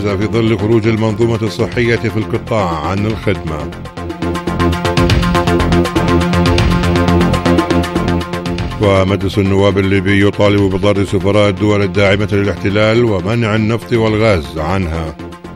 في ظل خروج المنظومة الصحية في القطاع عن الخدمة. ومجلس النواب الليبي يطالب بضرب سفراء الدول الداعمة للاحتلال ومنع النفط والغاز عنها.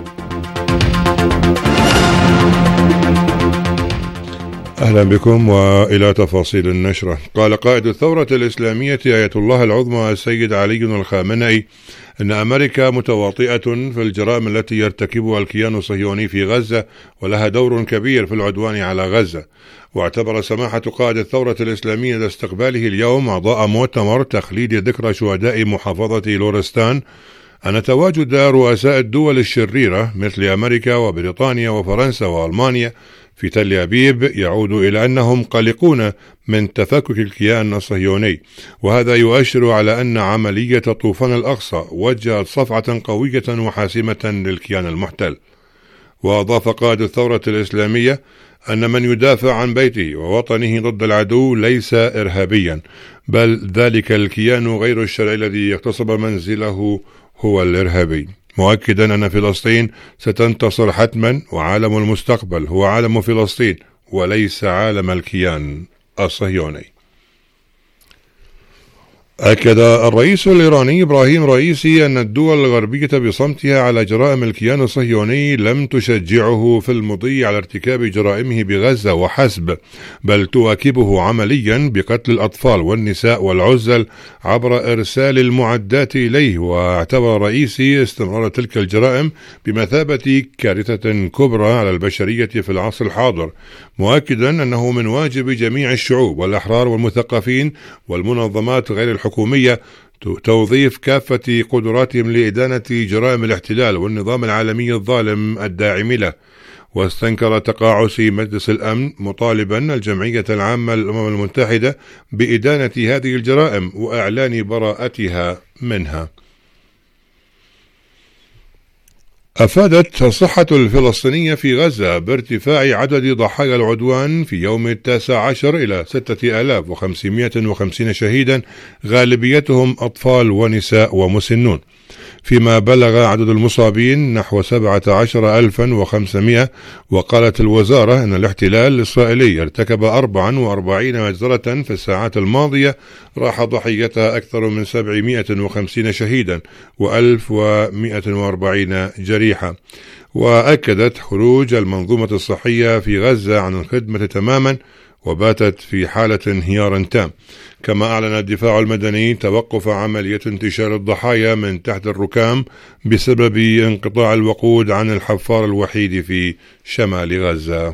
أهلا بكم وإلى تفاصيل النشرة. قال قائد الثورة الإسلامية آية الله العظمى السيد علي الخامنئي أن أمريكا متواطئة في الجرائم التي يرتكبها الكيان الصهيوني في غزة ولها دور كبير في العدوان على غزة. واعتبر سماحة قائد الثورة الإسلامية لاستقباله اليوم أعضاء مؤتمر تخليد ذكرى شهداء محافظة لورستان أن تواجد رؤساء الدول الشريرة مثل أمريكا وبريطانيا وفرنسا وألمانيا في تل أبيب يعود إلى أنهم قلقون من تفكك الكيان الصهيوني، وهذا يؤشر على أن عملية طوفان الأقصى وجهت صفعة قوية وحاسمة للكيان المحتل. وأضاف قائد الثورة الإسلامية أن من يدافع عن بيته ووطنه ضد العدو ليس إرهابيا، بل ذلك الكيان غير الشرعي الذي اغتصب منزله هو الإرهابي، مؤكدا أن فلسطين ستنتصر حتما وعالم المستقبل هو عالم فلسطين وليس عالم الكيان الصهيوني. أكد الرئيس الإيراني إبراهيم رئيسي أن الدول الغربية بصمتها على جرائم الكيان الصهيوني لم تشجعه في المضي على ارتكاب جرائمه بغزة وحسب، بل تواكبه عمليا بقتل الأطفال والنساء والعزل عبر إرسال المعدات إليه. واعتبر رئيسي استمرار تلك الجرائم بمثابة كارثة كبرى على البشرية في العصر الحاضر، مؤكدا أنه من واجب جميع الشعوب والأحرار والمثقفين والمنظمات غير الحكومية توظيف كافة قدراتهم لإدانة جرائم الاحتلال والنظام العالمي الظالم الداعم له. واستنكر تقاعس مجلس الأمن مطالبا الجمعية العامة للأمم المتحدة بإدانة هذه الجرائم وإعلان براءتها منها. أفادت الصحة الفلسطينية في غزة بارتفاع عدد ضحايا العدوان في يوم 19 إلى 6550 شهيدا، غالبيتهم أطفال ونساء ومسنون، فيما بلغ عدد المصابين نحو 17500. وقالت الوزارة أن الاحتلال الإسرائيلي ارتكب 44 مجزرة في الساعات الماضية راح ضحيتها أكثر من 750 شهيدا و1140 جريحا. وأكدت خروج المنظومة الصحية في غزة عن الخدمة تماما وباتت في حالة انهيار تام. كما أعلن الدفاع المدني توقف عملية انتشار الضحايا من تحت الركام بسبب انقطاع الوقود عن الحفار الوحيد في شمال غزة.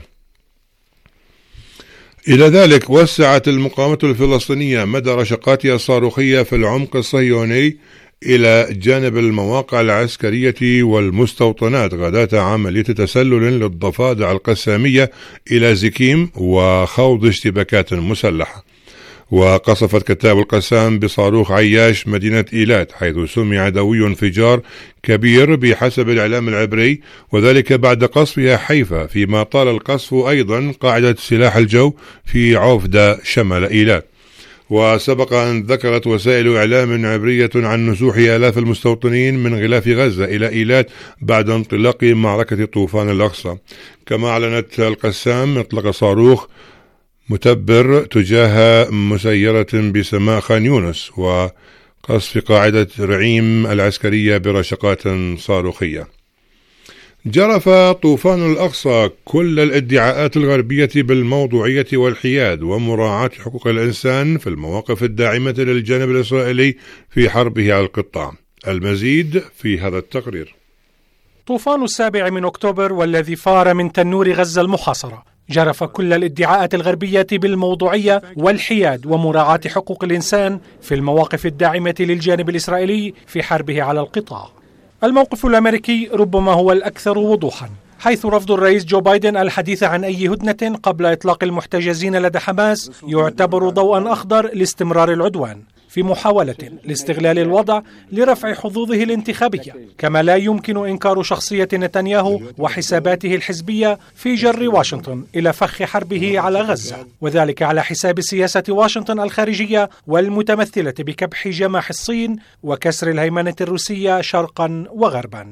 إلى ذلك وسعت المقاومة الفلسطينية مدى رشقاتها الصاروخية في العمق الصهيوني إلى جانب المواقع العسكرية والمستوطنات غداة عملية تسلل للضفادع القسامية إلى زكيم وخوض اشتباكات مسلحة. وقصفت كتاب القسام بصاروخ عياش مدينة إيلات، حيث سمع دوي انفجار كبير بحسب الإعلام العبري، وذلك بعد قصفها حيفا، فيما طال القصف أيضا قاعدة سلاح الجو في عوفدة شمال إيلات. وسبق أن ذكرت وسائل إعلام عبرية عن نزوح آلاف المستوطنين من غلاف غزة إلى إيلات بعد انطلاق معركة طوفان الأقصى. كما أعلنت القسام إطلاق صاروخ متبر تجاه مسيرة بسماء خان يونس وقصف قاعدة رعيم العسكرية برشقات صاروخية. جرف طوفان الأقصى كل الادعاءات الغربية بالموضوعية والحياد ومراعاة حقوق الإنسان في المواقف الداعمة للجانب الإسرائيلي في حربه على القطاع. المزيد في هذا التقرير. طوفان 7 أكتوبر والذي فار من تنور غزة المحاصرة جرف كل الادعاءات الغربية بالموضوعية والحياد ومراعاة حقوق الإنسان في المواقف الداعمة للجانب الإسرائيلي في حربه على القطاع. الموقف الأمريكي ربما هو الأكثر وضوحا، حيث رفض الرئيس جو بايدن الحديث عن أي هدنة قبل إطلاق المحتجزين لدى حماس يعتبر ضوءا أخضر لاستمرار العدوان في محاولة لاستغلال الوضع لرفع حظوظه الانتخابية. كما لا يمكن إنكار شخصية نتنياهو وحساباته الحزبية في جر واشنطن إلى فخ حربه على غزة، وذلك على حساب سياسة واشنطن الخارجية والمتمثلة بكبح جماح الصين وكسر الهيمنة الروسية شرقا وغربا.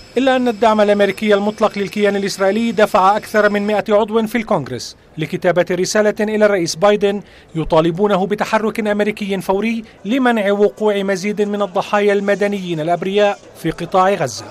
إلا أن الدعم الأمريكي المطلق للكيان الإسرائيلي دفع أكثر من 100 عضو في الكونغرس لكتابة رسالة إلى الرئيس بايدن يطالبونه بتحرك أمريكي فوري لمنع وقوع مزيد من الضحايا المدنيين الأبرياء في قطاع غزة.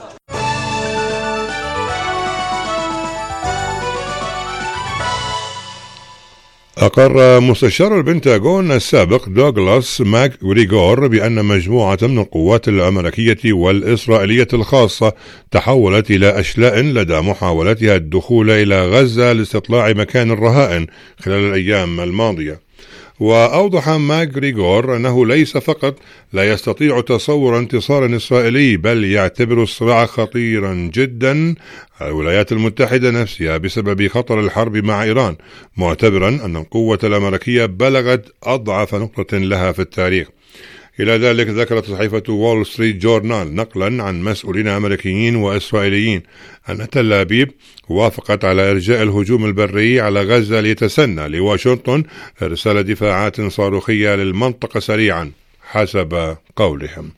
أقر مستشار البنتاغون السابق دوغلاس ماكغريغور بأن مجموعة من القوات الأمريكية والإسرائيلية الخاصة تحولت إلى أشلاء لدى محاولتها الدخول إلى غزة لاستطلاع مكان الرهائن خلال الأيام الماضية. وأوضح ماكغريغور أنه ليس فقط لا يستطيع تصور انتصار إسرائيلي، بل يعتبر الصراع خطيرا جدا على الولايات المتحدة نفسها بسبب خطر الحرب مع إيران، معتبرا أن القوة الأمريكية بلغت أضعف نقطة لها في التاريخ. إلى ذلك ذكرت صحيفة وول ستريت جورنال نقلا عن مسؤولين أمريكيين وإسرائيليين أن تل أبيب وافقت على إرجاء الهجوم البري على غزة ليتسنى لواشنطن إرسال دفاعات صاروخية للمنطقة سريعا حسب قولهم.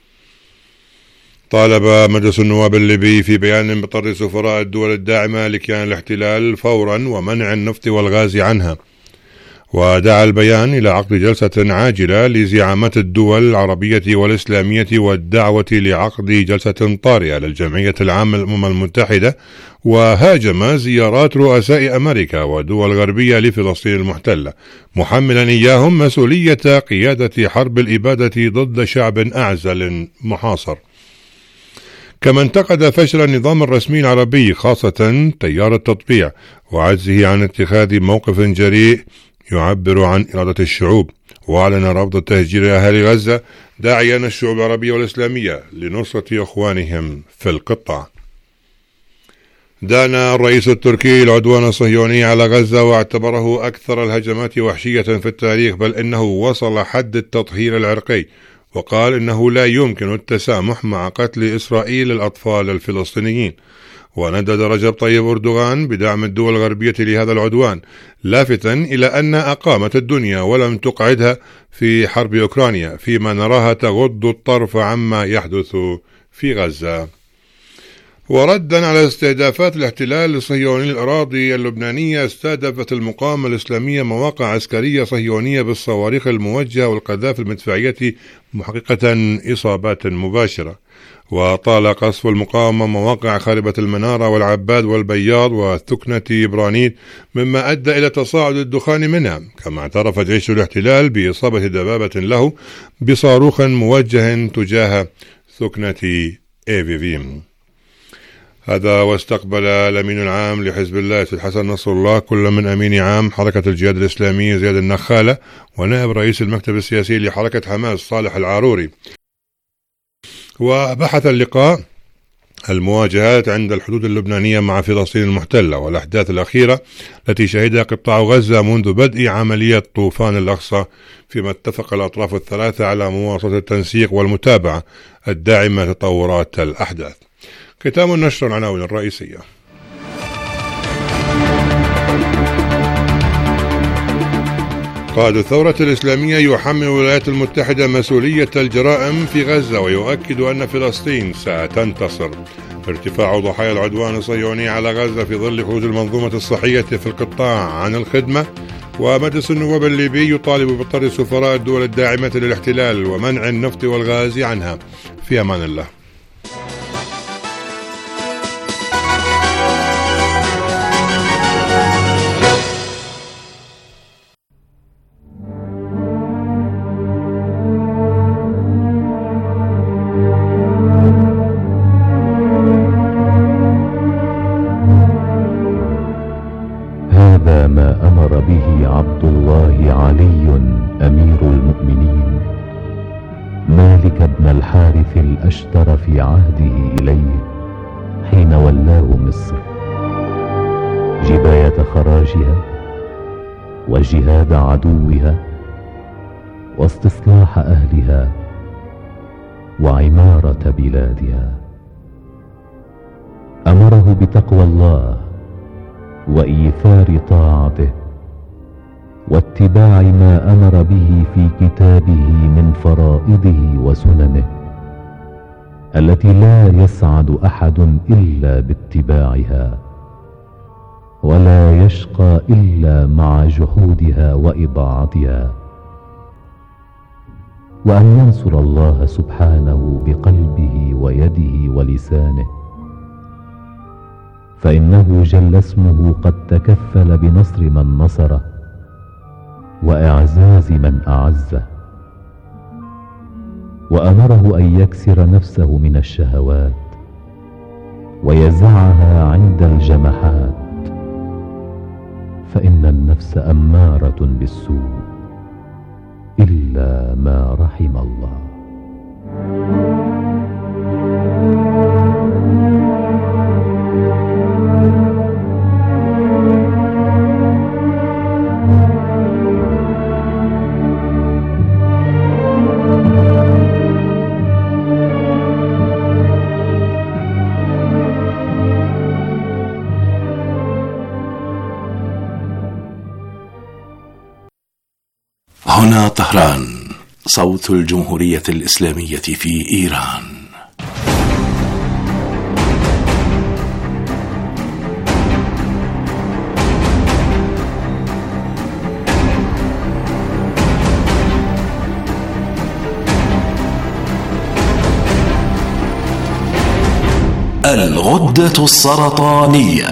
طالب مجلس النواب الليبي في بيان بطرد سفراء الدول الداعمة لكيان الاحتلال فورا ومنع النفط والغاز عنها، ودعا البيان إلى عقد جلسة عاجلة لزعامات الدول العربية والإسلامية والدعوة لعقد جلسة طارئة للجمعية العامة للأمم المتحدة، وهاجم زيارات رؤساء أمريكا ودول غربية لفلسطين المحتلة، محملا إياهم مسؤولية قيادة حرب الإبادة ضد شعب أعزل محاصر. كما انتقد فشل النظام الرسمي العربي خاصة تيار التطبيع وعجزه عن اتخاذ موقف جريء يعبر عن إرادة الشعوب، وأعلن رفض تهجير أهالي غزة داعيا الشعوب العربية والإسلامية لنصرة إخوانهم في القطاع. دان الرئيس التركي العدوان الصهيوني على غزة واعتبره أكثر الهجمات وحشية في التاريخ، بل إنه وصل حد التطهير العرقي، وقال إنه لا يمكن التسامح مع قتل إسرائيل الأطفال الفلسطينيين. وندد رجب طيب أردوغان بدعم الدول الغربية لهذا العدوان، لافتا إلى أن أقامت الدنيا ولم تقعدها في حرب أوكرانيا، فيما نراها تغض الطرف عما يحدث في غزة. وردا على استهدافات الاحتلال الصهيوني الأراضي اللبنانية، استهدفت المقاومة الإسلامية مواقع عسكرية صهيونية بالصواريخ الموجهة والقذائف المدفعية، محققة إصابات مباشرة. وطال قصف المقاومة مواقع خاربة المنارة والعباد والبياض وثكنة برانيت، مما أدى إلى تصاعد الدخان منها. كما اعترف جيش الاحتلال بإصابة دبابة له بصاروخ موجه تجاه ثكنة إيفيفيم. هذا واستقبل الأمين العام لحزب الله سيد حسن نصر الله كل من أمين عام حركة الجهاد الإسلامي زياد النخالة، ونائب رئيس المكتب السياسي لحركة حماس صالح العاروري. وبحث اللقاء المواجهات عند الحدود اللبنانية مع فلسطين المحتلة والأحداث الأخيرة التي شهدها قطاع غزة منذ بدء عملية طوفان الأقصى، فيما اتفق الأطراف الثلاثة على مواصلة التنسيق والمتابعة الداعمة لتطورات الأحداث. ختام النشر العناوين الرئيسية. قائد الثورة الإسلامية يحمل الولايات المتحدة مسؤولية الجرائم في غزة، ويؤكد أن فلسطين ستنتصر. ارتفاع ضحايا العدوان الصهيوني على غزة في ظل خروج المنظومة الصحية في القطاع عن الخدمة. ومجلس النواب الليبي يطالب بطرد سفراء الدول الداعمة للاحتلال ومنع النفط والغاز عنها. في أمان الله. هذا ما أمر به عبد الله علي أمير المؤمنين مالك بن الحارث الأشتر في عهده إليه حين ولاه مصر، جباية خراجها وجهاد عدوها واستصلاح أهلها وعمارة بلادها. أمره بتقوى الله وإيثار طاعته واتباع ما أمر به في كتابه من فرائضه وسننه، التي لا يسعد أحد إلا باتباعها، ولا يشقى إلا مع جحودها وإضاعتها، وأن ينصر الله سبحانه بقلبه ويده ولسانه، فإنه جل اسمه قد تكفل بنصر من نصره وإعزاز من أعزه، وأمره أن يكسر نفسه من الشهوات ويزعها عند الجمحات، فإن النفس أمارة بالسوء إلا ما رحم الله. هنا طهران، صوت الجمهورية الإسلامية في إيران. الغدة السرطانية.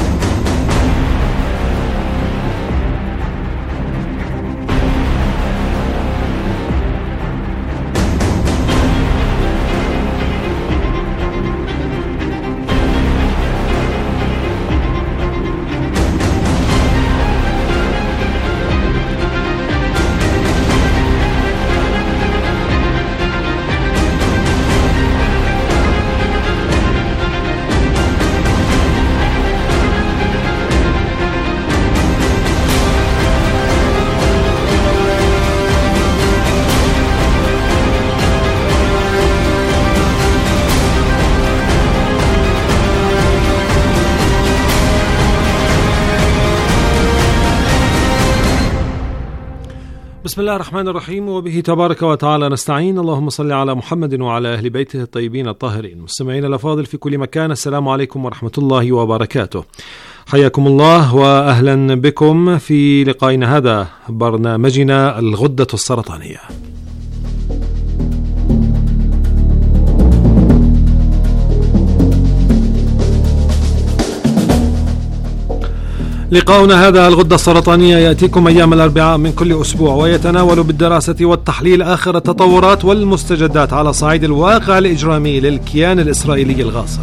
بسم الله الرحمن الرحيم، وبه تبارك وتعالى نستعين. اللهم صل على محمد وعلى أهل بيته الطيبين الطاهرين. مستمعين الأفاضل في كل مكان، السلام عليكم ورحمة الله وبركاته. حياكم الله وأهلا بكم في لقائنا هذا، برنامجنا الغدة السرطانية. لقاؤنا هذا الغدة السرطانية يأتيكم أيام الأربعاء من كل أسبوع، ويتناول بالدراسة والتحليل آخر التطورات والمستجدات على صعيد الواقع الإجرامي للكيان الإسرائيلي الغاصب.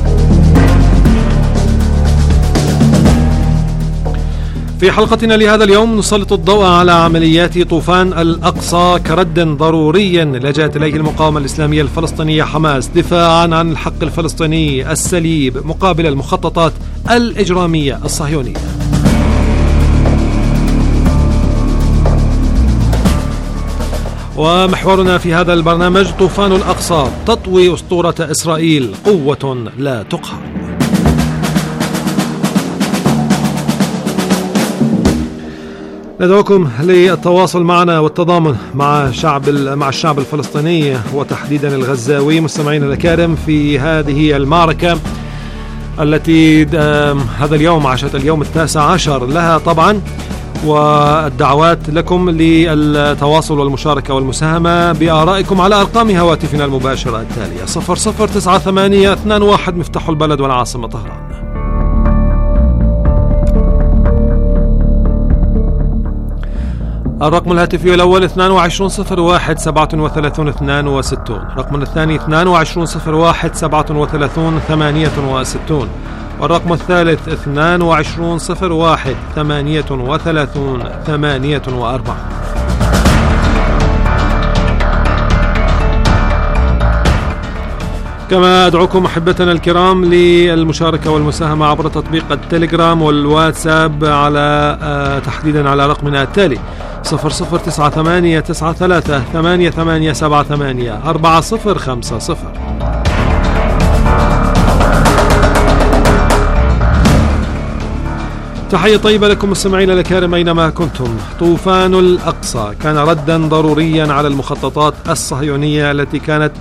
في حلقتنا لهذا اليوم نسلط الضوء على عمليات طوفان الأقصى كرد ضروري لجأت إليه المقاومة الإسلامية الفلسطينية حماس دفاعا عن الحق الفلسطيني السليب مقابل المخططات الإجرامية الصهيونية. ومحورنا في هذا البرنامج طوفان الأقصى تطوي أسطورة إسرائيل، قوة لا تقهر. ندعوكم للتواصل معنا والتضامن مع الشعب الفلسطيني وتحديدا الغزاوي. مستمعين الأكارم، في هذه المعركة التي هذا اليوم عاشت اليوم 19 لها طبعا، والدعوات لكم للتواصل والمشاركة والمساهمة بآرائكم على أرقام هواتفنا المباشرة التالية: 009821 مفتاح البلد والعاصمة طهران، الرقم الهاتفي الأول 22013732، الرقم الثاني 22013738، والرقم الثالث 22013838. كما أدعوكم أحبتنا الكرام للمشاركة والمساهمة عبر تطبيق التليجرام والواتساب على تحديدا على رقمنا التالي 00989388784050. تحية طيبة لكم مستمعين الكرام أينما كنتم. طوفان الأقصى كان ردا ضروريا على المخططات الصهيونية التي كانت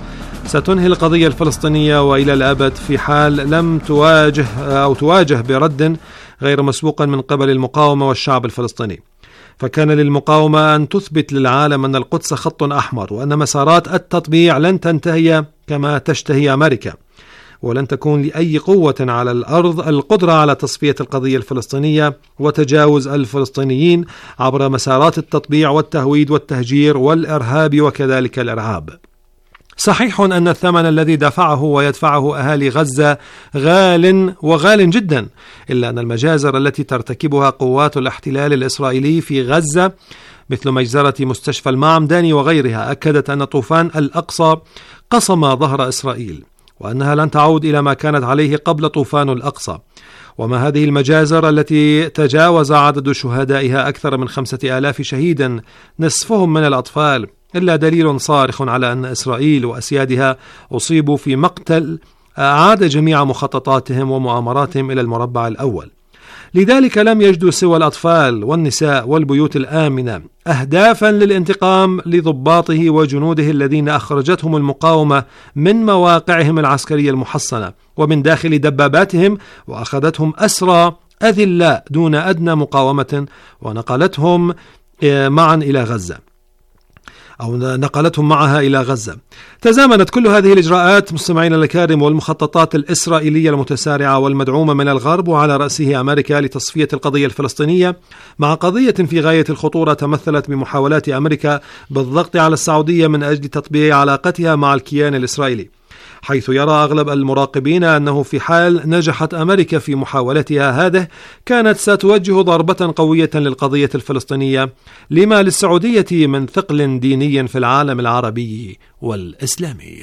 ستنهي القضية الفلسطينية وإلى الأبد في حال لم تواجه برد غير مسبوق من قبل المقاومة والشعب الفلسطيني. فكان للمقاومة أن تثبت للعالم أن القدس خط أحمر، وأن مسارات التطبيع لن تنتهي كما تشتهي أمريكا، ولن تكون لأي قوة على الأرض القدرة على تصفية القضية الفلسطينية وتجاوز الفلسطينيين عبر مسارات التطبيع والتهويد والتهجير والإرهاب وكذلك الإرهاب. صحيح أن الثمن الذي دفعه ويدفعه أهالي غزة غال جدا، إلا أن المجازر التي ترتكبها قوات الاحتلال الإسرائيلي في غزة مثل مجزرة مستشفى المعمداني وغيرها أكدت أن طوفان الأقصى قصم ظهر إسرائيل، وأنها لن تعود إلى ما كانت عليه قبل طوفان الأقصى. وما هذه المجازر التي تجاوز عدد شهدائها أكثر من 5000 شهيدا نصفهم من الأطفال إلا دليل صارخ على أن إسرائيل وأسيادها أصيبوا في مقتل أعاد جميع مخططاتهم ومؤامراتهم إلى المربع الأول. لذلك لم يجدوا سوى الأطفال والنساء والبيوت الآمنة أهدافا للانتقام لضباطه وجنوده الذين أخرجتهم المقاومة من مواقعهم العسكرية المحصنة ومن داخل دباباتهم، وأخذتهم أسرى أذلاء دون أدنى مقاومة ونقلتهم معا إلى غزة، أو نقلتهم معها إلى غزة. تزامنت كل هذه الإجراءات مستمعين الكرام والمخططات الإسرائيلية المتسارعة والمدعومة من الغرب وعلى رأسه أمريكا لتصفية القضية الفلسطينية مع قضية في غاية الخطورة تمثلت بمحاولات أمريكا بالضغط على السعودية من أجل تطبيع علاقتها مع الكيان الإسرائيلي، حيث يرى أغلب المراقبين أنه في حال نجحت أمريكا في محاولتها هذه كانت ستوجه ضربة قوية للقضية الفلسطينية، لما للسعودية من ثقل ديني في العالم العربي والإسلامي.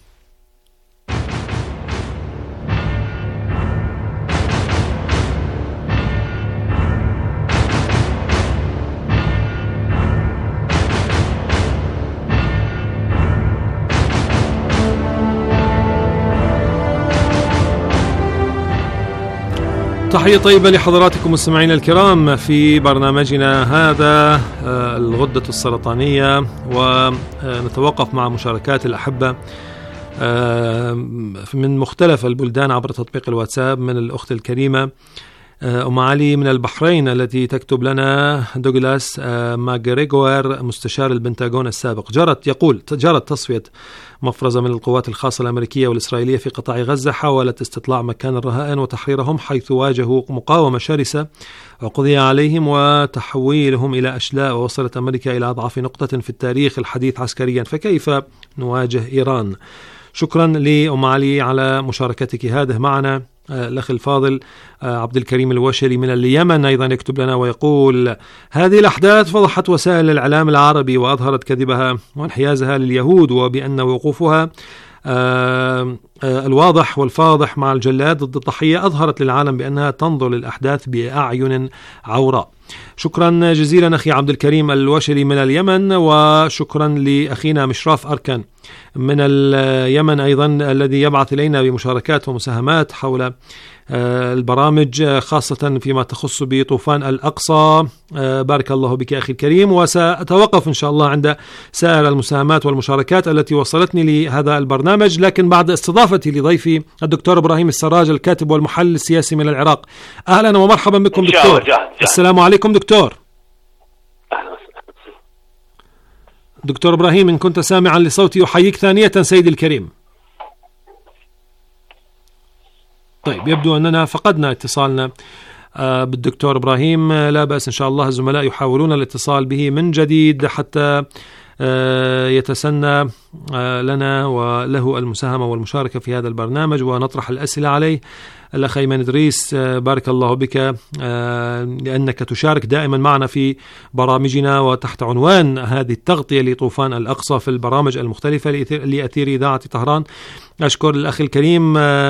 تحية طيبة لحضراتكم مستمعينا الكرام في برنامجنا هذا الغدة السرطانية، ونتوقف مع مشاركات الأحبة من مختلف البلدان عبر تطبيق الواتساب. من الأخت الكريمة أم علي من البحرين التي تكتب لنا: دوغلاس ماغريغوير مستشار البنتاغون السابق جرت تصفية مفرزة من القوات الخاصة الأمريكية والإسرائيلية في قطاع غزة، حاولت استطلاع مكان الرهائن وتحريرهم حيث واجهوا مقاومة شرسة وقضي عليهم وتحويلهم إلى أشلاء، ووصلت أمريكا إلى أضعف نقطة في التاريخ الحديث عسكريا، فكيف نواجه إيران؟ شكرا لأم علي على مشاركتك هذه معنا. الأخ الفاضل عبد الكريم الوشري من اليمن أيضا يكتب لنا ويقول: هذه الأحداث فضحت وسائل الإعلام العربي وأظهرت كذبها وانحيازها لليهود، وبأن وقوفها الواضح والفاضح مع الجلاد ضد الضحية أظهرت للعالم بأنها تنظر للأحداث بأعين عوراء. شكرا جزيلا أخي عبد الكريم الوشري من اليمن، وشكرا لأخينا مشراف أركان من اليمن أيضا الذي يبعث إلينا بمشاركات ومساهمات حول البرامج خاصة فيما تخص بطوفان الأقصى. بارك الله بك أخي الكريم، وسأتوقف إن شاء الله عند سائر المساهمات والمشاركات التي وصلتني لهذا البرنامج، لكن بعد استضافتي لضيفي الدكتور إبراهيم السراج الكاتب والمحلل السياسي من العراق. أهلا ومرحبا بكم دكتور. السلام عليكم دكتور. دكتور إبراهيم، إن كنت سامعا لصوتي أحييك ثانية سيدي الكريم. طيب، يبدو أننا فقدنا اتصالنا بالدكتور إبراهيم. لا بأس، إن شاء الله الزملاء يحاولون الاتصال به من جديد حتى يتسنى لنا وله المساهمة والمشاركة في هذا البرنامج ونطرح الأسئلة عليه. الأخ أيمن إدريس، بارك الله بك لأنك تشارك دائما معنا في برامجنا وتحت عنوان هذه التغطية لطوفان الأقصى في البرامج المختلفة لأثير إذاعة طهران. أشكر الأخ الكريم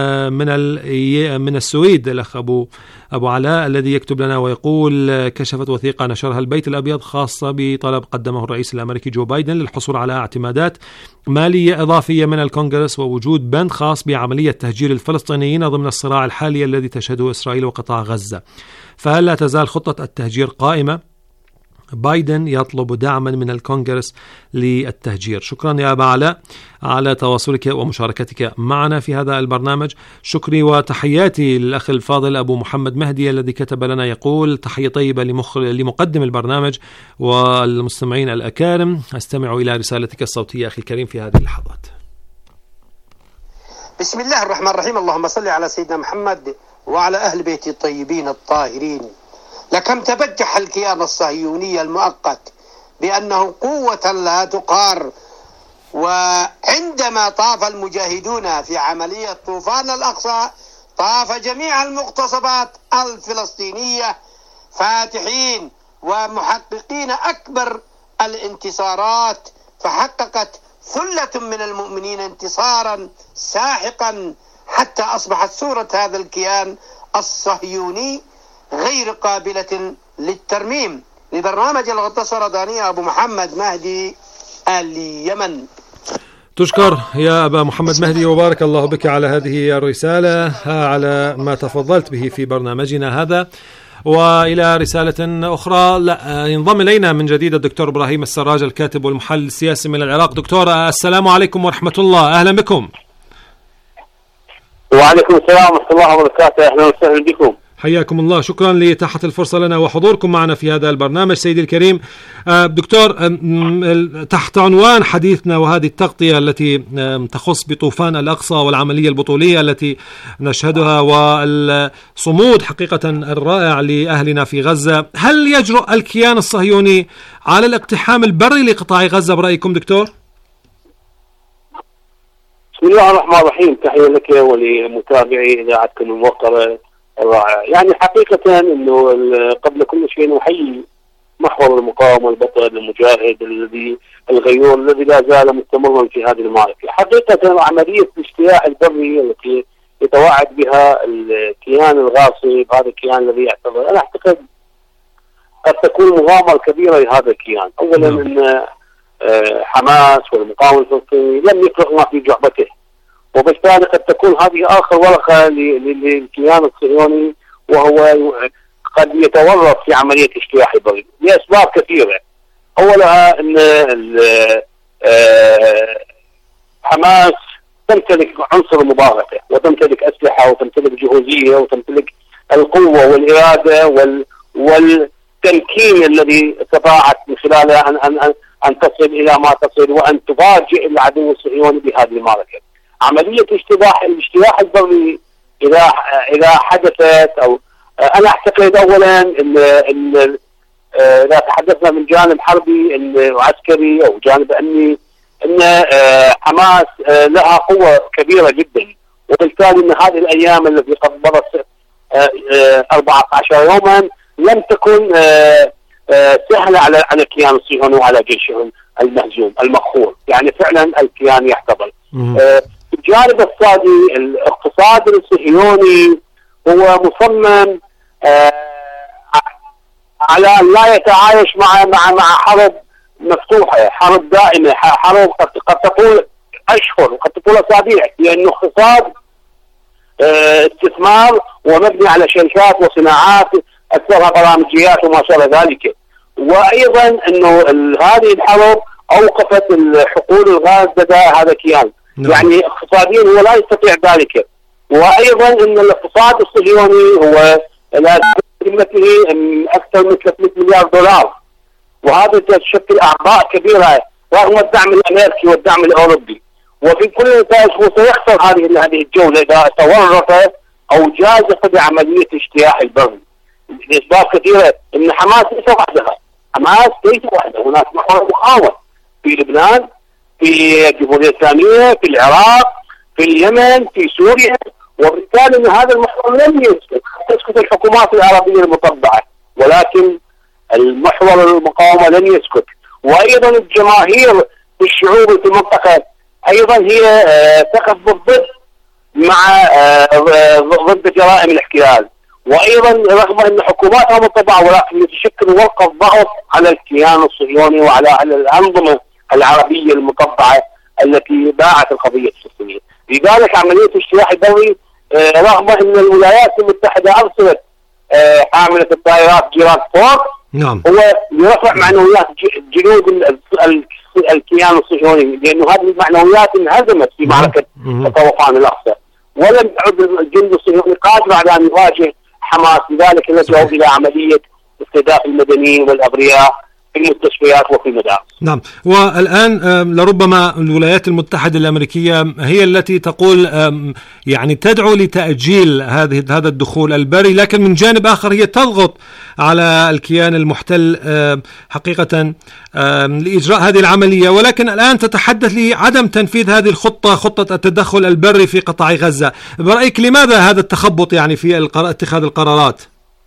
من السويد الأخ أبو علاء الذي يكتب لنا ويقول: كشفت وثيقة نشرها البيت الأبيض خاصة بطلب قدمه الرئيس الأمريكي جو بايدن للحصول على اعتمادات مالية إضافية من الكونغرس ووجود بند خاص بعملية تهجير الفلسطينيين ضمن الصراع الحالي الذي تشهده إسرائيل وقطاع غزة. فهل لا تزال خطة التهجير قائمة؟ بايدن يطلب دعما من الكونغرس للتهجير. شكرا يا أبا علاء على تواصلك ومشاركتك معنا في هذا البرنامج. شكري وتحياتي للأخ الفاضل أبو محمد مهدي الذي كتب لنا يقول: تحية طيبة لمقدم البرنامج والمستمعين الأكارم. أستمع إلى رسالتك الصوتية أخي الكريم في هذه اللحظات. بسم الله الرحمن الرحيم. اللهم صل على سيدنا محمد وعلى أهل بيته الطيبين الطاهرين. لكم تبجح الكيان الصهيوني المؤقت بأنه قوة لا تقار، وعندما طاف المجاهدون في عملية طوفان الأقصى طاف جميع المغتصبات الفلسطينية فاتحين ومحققين أكبر الانتصارات، فحققت ثلة من المؤمنين انتصارا ساحقا حتى أصبحت صورة هذا الكيان الصهيوني غير قابلة للترميم. لبرنامج الغطاء السرطانية أبو محمد مهدي اليمن. تشكر يا أبا محمد مهدي وبارك الله بك على هذه الرسالة، على ما تفضلت به في برنامجنا هذا. وإلى رسالة أخرى ينضم إلينا من جديد الدكتور إبراهيم السراج الكاتب والمحلل السياسي من العراق. دكتور السلام عليكم ورحمة الله، أهلا بكم. وعليكم السلام ورحمة الله وبركاته، أهلا وسهلا بكم. حياكم الله، شكرا لإتاحة الفرصة لنا وحضوركم معنا في هذا البرنامج. سيدي الكريم دكتور، تحت عنوان حديثنا وهذه التغطية التي تخص بطوفان الأقصى والعملية البطولية التي نشهدها والصمود حقيقة الرائع لأهلنا في غزة، هل يجرؤ الكيان الصهيوني على الاقتحام البري لقطاع غزة برأيكم دكتور؟ بسم الله الرحمن الرحيم، تحية لك ولمتابعي إذاعتكم الموقرة الرائعة. يعني حقيقة أنه قبل كل شيء نحيي محور المقاومة البطل المجاهد الذي الغيور الذي لا زال مستمرا في هذه المعركة. حقيقة عملية الاجتياح البري التي يتوعد بها الكيان الغاصب، هذا الكيان الذي يعتبر، أنا أعتقد قد تكون مغامرة كبيرة لهذا الكيان. أولا أن حماس والمقاومة الفلسطيني لم يفرغ ما في جعبته، وبالتالي قد تكون هذه آخر ورقة للكيان الصهيوني، وهو قد يتورط في عملية اجتياح البري لأسباب كثيرة. أولها أن حماس تمتلك عنصر المباغتة وتمتلك أسلحة وتمتلك جهوزية وتمتلك القوة والإرادة والتمكين الذي استطاعت من خلاله أن تصل إلى ما تصل وأن تفاجئ العدو الصهيوني بهذه المعركة. عملية الاجتياح البري إذا حدثت، أو أنا أعتقد أولا إن إذا تحدثنا من جانب حربي وعسكري أو جانب أمني، إن حماس لها قوة كبيرة جدا، وبالتالي إن هذه الأيام التي قد مضت 14 يوما لم تكن سهلة على الكيان الصهيوني وعلى جيشهم المهزوم المقهور. يعني فعلا الكيان يحتضن. الجانب الثاني، الاقتصاد الصهيوني هو مصمم على أن لا يتعايش مع حرب مفتوحة، حرب دائمة، حرب قد تطول أشهر وقد تطول أسابيع، لأنه اقتصاد استثمار ومبني على شركات وصناعات أكثرها برامجيات وما شابه ذلك. وأيضا أنه هذه الحرب أوقفت الحقول الغاز لدى هذا الكيان، يعني اقتصاديا هو لا يستطيع ذلك. وأيضا أن الاقتصاد الصهيوني هو قيمته أكثر من 300 مليار دولار، وهذا تشكل أعباء كبيرة رغم الدعم الأمريكي والدعم الأوروبي. وفي كل النتائج هو سيخسر هذه الجولة إذا تورط أو جازف بعملية اجتياح البري لأسباب كثيرة. إن حماس ليس وحدها، حماس ليس وحدها، هناك محور مقاومة في لبنان، في الجمهورية الإسلامية، في العراق، في اليمن، في سوريا. وبالتالي ان هذا المحور لم تسكت الحكومات العربية المطبعة، ولكن المحور المقاومة لن يسكت. وايضا الجماهير الشعوب في المنطقة ايضا هي تقف ضد ضد جرائم الاحتلال. وايضا رغم ان حكوماتها مطبعة، ولكن يتشكل ورقة ضغط على الكيان الصهيوني وعلى الانظمة العربية المطبعة التي باعت القضية الفلسطينية. لذلك عملية اجتياح البري رغم ان الولايات المتحدة ارسلت حاملة الطائرات جيران فور، نعم. هو لرفع معنويات جنود الكيان الصهيوني، لأنه هذه المعنويات انهزمت في معركة طوفان الأقصى، ولم يعد الجند الصهيوني قادر على أن يواجه حماس، لذلك لجأوا إلى عملية استهداف المدنيين والأبرياء في المستشفيات وفي المدارس. نعم. والآن لربما الولايات المتحدة الأمريكية هي التي تقول يعني تدعو لتأجيل هذا الدخول البري، لكن من جانب آخر هي تضغط على الكيان المحتل حقيقة لإجراء هذه العملية، ولكن الآن تتحدث لعدم تنفيذ هذه الخطة، خطة التدخل البري في قطاع غزة. برأيك لماذا هذا التخبط يعني في اتخاذ القرارات؟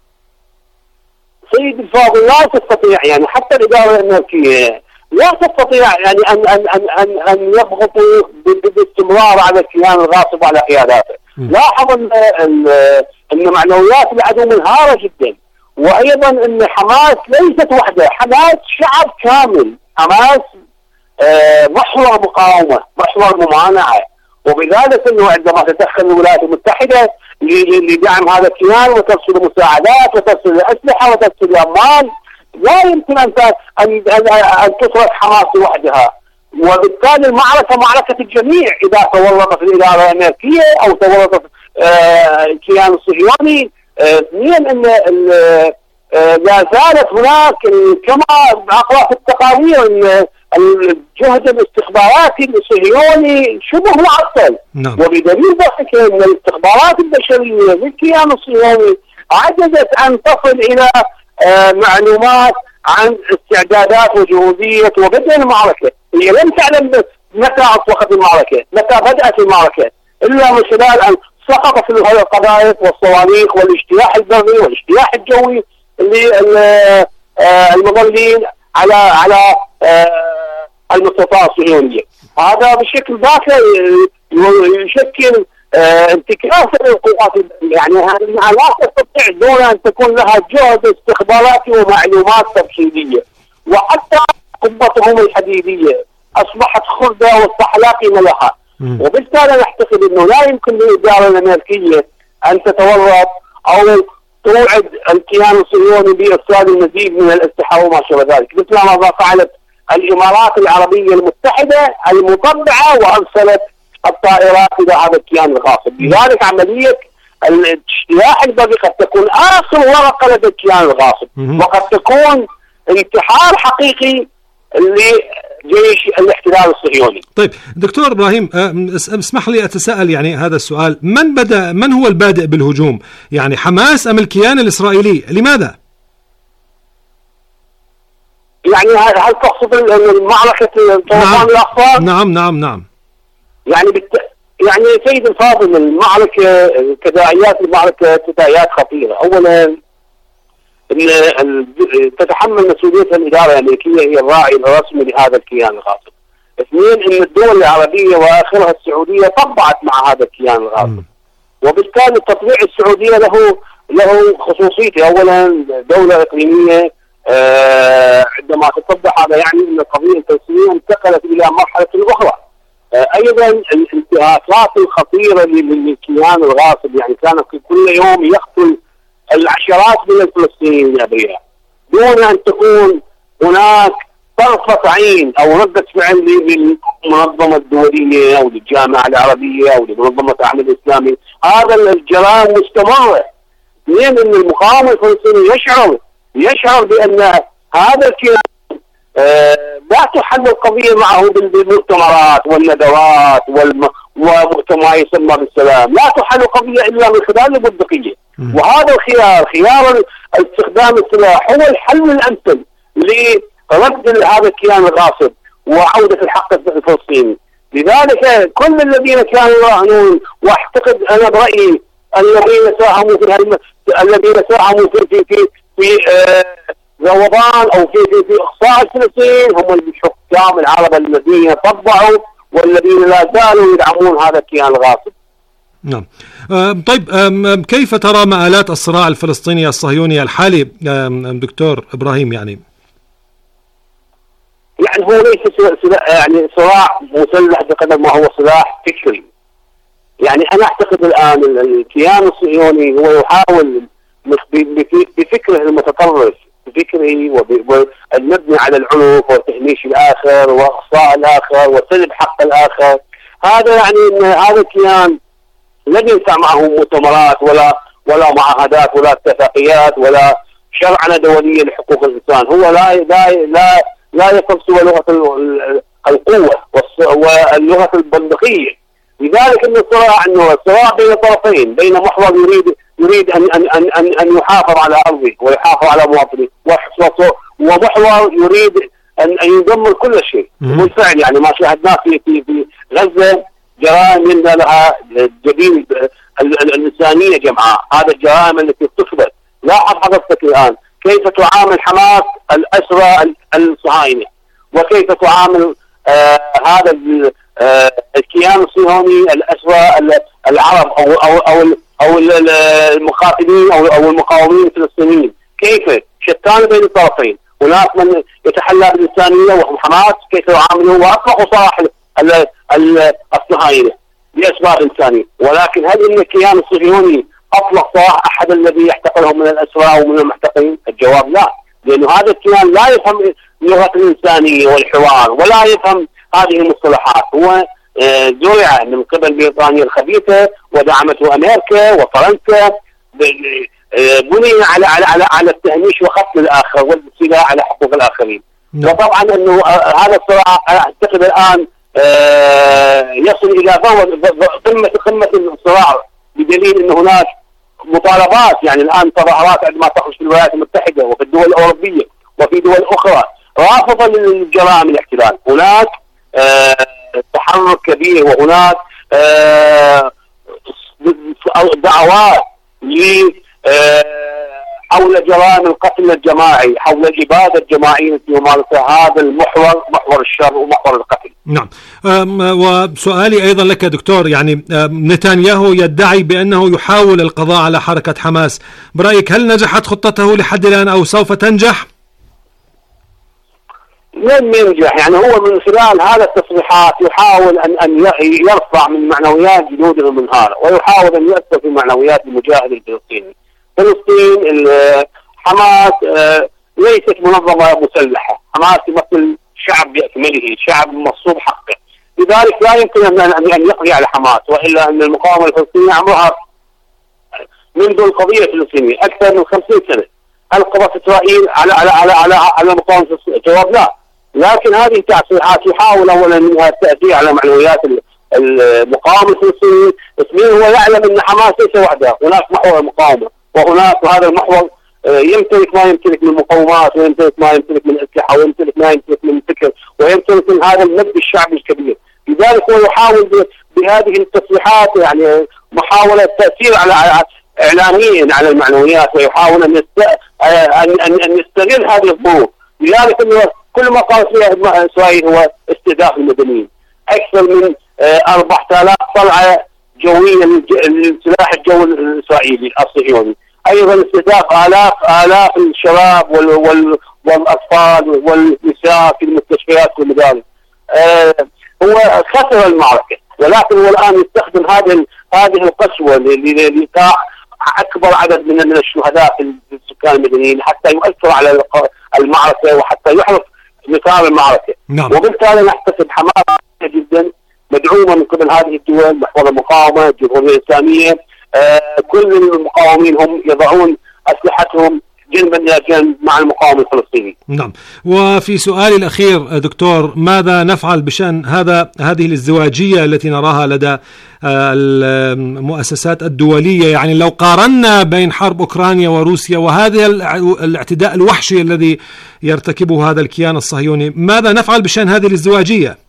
سيد الفاضل، لا تستطيع يعني حتى الإدارة الأمريكية لا تستطيع يعني أن يضغطوا باستمرار على الكيان الغاصب على قياداته. لاحظ أن معنويات العدو منهارة جدا، وأيضا أن حماس ليست وحده، حماس شعب كامل، حماس محور مقاومة، محور ممانعة، وبذلك أنه عندما تدخل الولايات المتحدة لدعم هذا الكيان وترسل مساعدات وترسل الأسلحة وترسل الأموال، لا يمكن أن تترك حماس وحدها، وبالتالي المعركة معركة الجميع. إذا تورطت الإدارة الأمريكية أو تورطت الكيان الصهيوني، اثنين أن لا زالت هناك كما أقرأ في التقارير أن الجهد الاستخباراتي الصهيوني شبه معطل. نعم. وبدليل ذلك أن الاستخبارات البشرية للكيان الصهيوني عجزت أن تصل إلى معلومات عن استعدادات وجهودية وبدء المعركة. هي لم تعلم متى أطلقت المعركة، متى بدأت المعركة، إلا من خلال أن سقطت القذائف والصواريخ والاجتياح البري والاجتياح الجوي المظلين على المستوطنات الصهيونية. هذا بشكل باكر يشكل انتكاسة للقوات، يعني لا تستطيع دولة أن تكون لها جهد استخباراتي ومعلومات تفصيلية، وحتى قبتهم الحديدية أصبحت خردة والسحلاقي ملحة. وبالتالي نعتقد أنه لا يمكن للإدارة الأمريكية أن تتورط أو توعد الكيان الصهيوني بإرسال المزيد من الأسلحة وما شابه ذلك، مثل ما فعلت الإمارات العربية المتحدة المطبعة وأرسلت الطائرات إلى هذا الكيان الغاصب. لذلك عملية الاجتياح البري قد تكون آخر ورقة لدى الكيان الغاصب، وقد تكون انتحار حقيقي لجيش الاحتلال الصهيوني. طيب دكتور إبراهيم، اسمح لي أتساءل يعني هذا السؤال، من هو البادئ بالهجوم؟ يعني حماس أم الكيان الإسرائيلي؟ لماذا؟ يعني هل تقصد المعركة طوفان الأقصى؟ نعم. يعني سيد الفاضل، المعركة تداعيات خطيرة. أولا أن تتحمل مسؤولية الإدارة الأمريكية، هي الراعي الرسمي لهذا الكيان الغاصب. اثنين، أن الدول العربية وآخرها السعودية طبعت مع هذا الكيان الغاصب، وبالتالي التطبيع السعودية له خصوصيته. أولا دولة إقليمية، عندما تطبع هذا يعني أن القضية الفلسطينية انتقلت إلى مرحلة أخرى. أيضا الانتهاكات الخطيرة للكيان الغاصب، يعني كان في كل يوم يقتل العشرات من الفلسطينيين الأبرياء دون أن تكون هناك طرفة عين أو ردة فعل للمنظمة الدولية أو للجامعة العربية أو لمنظمة العمل الإسلامي. هذا الجرائم مستمرة. لأن المقاومة الفلسطيني يشعر بأن هذا الكيان لا تحل القضية معه بالمؤتمرات والندوات وما يسمى بالسلام، لا تحل القضية إلا من خلال البندقية. وهذا خيار استخدام السلاح هو الحل الأمثل لرد هذا الكيان الغاصب وعودة الحق الفلسطيني. لذلك كل الذين كانوا يراهنون، واعتقد أنا برأيي الذين ساهموا في ذوبان أو في إقصاء فلسطين هم الحكام العرب الذين طبعوا والذين لا زالوا يدعمون هذا الكيان الغاصب. نعم. طيب كيف ترى مآلات الصراع الفلسطيني الصهيوني الحالي دكتور إبراهيم؟ يعني هو ليس يعني صراع مسلح بقدر ما هو سلاح فكري. يعني أنا أعتقد الآن الكيان الصهيوني هو يحاول بفكره المتطرف فكري والمبني على العنف وتهميش الآخر وإخصاء الآخر وسلب حق الآخر. هذا يعني أن هذا الكيان لن ينفع معه مؤتمرات ولا معاهدات ولا اتفاقيات ولا شرعنة دولية لحقوق الإنسان. هو لا يفهم سوى لغة القوة واللغة البندقية. لذلك إن الصراع بين طرفين، بين محور يريد أن يحافظ على أرضه ويحافظ على مواطنه، ومحور يريد أن يدمر كل شيء. بالفعل يعني ما شاهدناه في غزة جرائم لها جبين الإنسانية جمعاء. هذا الجرائم التي ارتكبت. لاحظ حضرتك الآن كيف تعامل حماس الأسرى الصهاينة، وكيف تعامل هذا الكيان الصهيوني الأسرى العرب أو المقاتلين أو المقاومين الفلسطينيين. كيف شتان بين الطرفين. هناك من يتحلى بالإنسانية وهم حماس كيف يعاملون وأطلقوا سراح الصهاينة لأسباب إنسانية. ولكن هل إن الكيان الصهيوني أطلق سراح أحد الذي يحتقلهم من الأسرى أو من المحتقلين؟ الجواب لا، لأنه هذا الكيان لا يفهم لغة الإنسانية والحوار ولا يفهم هذه المصطلحات. هو زرع من قبل بريطانيا الخبيثة ودعمته أمريكا وفرنسا، بني على التهميش وقتل الآخر والاستيلاء على حقوق الآخرين. وطبعا أنه هذا الصراع أعتقد الآن يصل إلى قمة الصراع، بدليل أن هناك مطالبات. يعني الآن تظاهرات عندما تخرج في الولايات المتحدة وفي الدول الأوروبية وفي دول أخرى رافضة للجرائم الاحتلال. هناك تحرك كبير، وهناك دعوات حول جرائم القتل الجماعي، حول الإبادة الجماعية التي يمارسها هذا محور الشر ومحور القتل. نعم. وسؤالي أيضا لك دكتور، يعني نتنياهو يدعي بأنه يحاول القضاء على حركة حماس. برأيك هل نجحت خطته لحد الآن أو سوف تنجح؟ لن ينجح. يعني هو من خلال هذا التصريحات يحاول أن يرفع من معنويات جنوده المنهارة، ويحاول أن يؤثر في معنويات المجاهد الفلسطيني. فلسطين حماس ليست منظمة مسلحة. حماس يمثل شعب بأكمله، شعب مصوب حقه. لذلك لا يمكن أن يقضي على حماس، وإلا أن المقاومة الفلسطينية عمرها منذ القضية الفلسطينية أكثر من 50 سنة. هل قضت إسرائيل على المقاومة الفلسطينية؟ الجواب لا. لكن هذه التصريحات يحاول أولا منها التأثير على معنويات المقاومة الفلسطينية. اثنين، هو يعلم أن حماس ليس وحده، هناك محور المقاومة، وهذا المحور يمتلك ما يمتلك من مقومات، ويمتلك ما يمتلك من أسلحة، ويمتلك ما يمتلك من فكر، ويمتلك من هذا المد الشعبي الكبير. لذلك هو يحاول بهذه التصريحات يعني محاولة تأثير على إعلاميا على المعنويات، ويحاول أن يستغل هذه الظروف. لذلك أنه كل ما قال فيها إسرائيل هو استهداف المدنيين. أكثر من 4000 طلعة جوية للسلاح الجوي الإسرائيلي الصهيوني. أيضا استهداف آلاف الشباب والأطفال والنساء في المستشفيات والمدارس. هو خسر المعركة، ولكن هو الآن يستخدم هذه القسوة لإيقاع أكبر عدد من الشهداء في السكان المدنيين حتى يؤثر على المعركة وحتى يحرق مسار المعركة. نعم. وبالتالي نحتسب حماس جدا مدعومة من قبل هذه الدول، محور المقاومة، الجمهورية الإسلامية. كل المقاومين هم يضعون أسلحتهم جنبا إلى جنب مع المقاومة الفلسطينية. نعم. وفي سؤالي الأخير دكتور، ماذا نفعل بشأن هذه الازدواجية التي نراها لدى المؤسسات الدولية؟ يعني لو قارنا بين حرب أوكرانيا وروسيا وهذا الاعتداء الوحشي الذي يرتكبه هذا الكيان الصهيوني، ماذا نفعل بشأن هذه الازدواجية؟